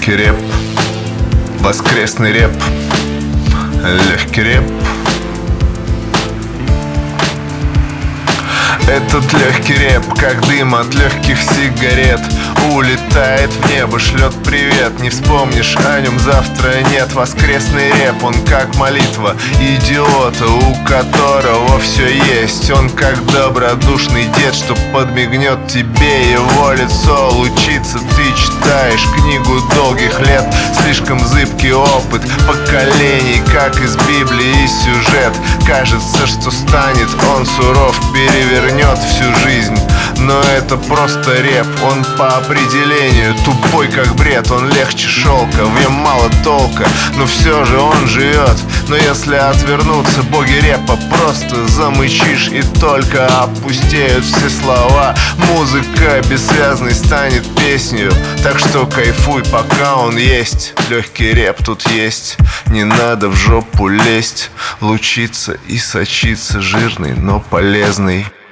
легкий рэп, воскресный рэп, легкий рэп. Этот легкий рэп, как дым от легких сигарет, улетает в небо, шлет привет. Не вспомнишь о нем завтра, нет. Воскресный рэп, он как молитва идиота, у которого все есть. Он как добродушный дед, что подмигнет тебе, его лицо лучится. Ты читаешь книгу долгих лет, слишком зыбкий опыт поколений, как из Библии сюжет. Кажется, что станет он суров, перевернет всю жизнь. Но это просто рэп, он по определению тупой как бред. Он легче шелка, в нем мало толка, но все же он живет. Но если отвернуться, боги рэпа, просто замычишь, и только опустеют все слова. Музыка бессвязной станет песнью, так что кайфуй, пока он есть. Легкий рэп тут есть, не надо в жопу лезть, лучиться и сочиться жирный, но полезный.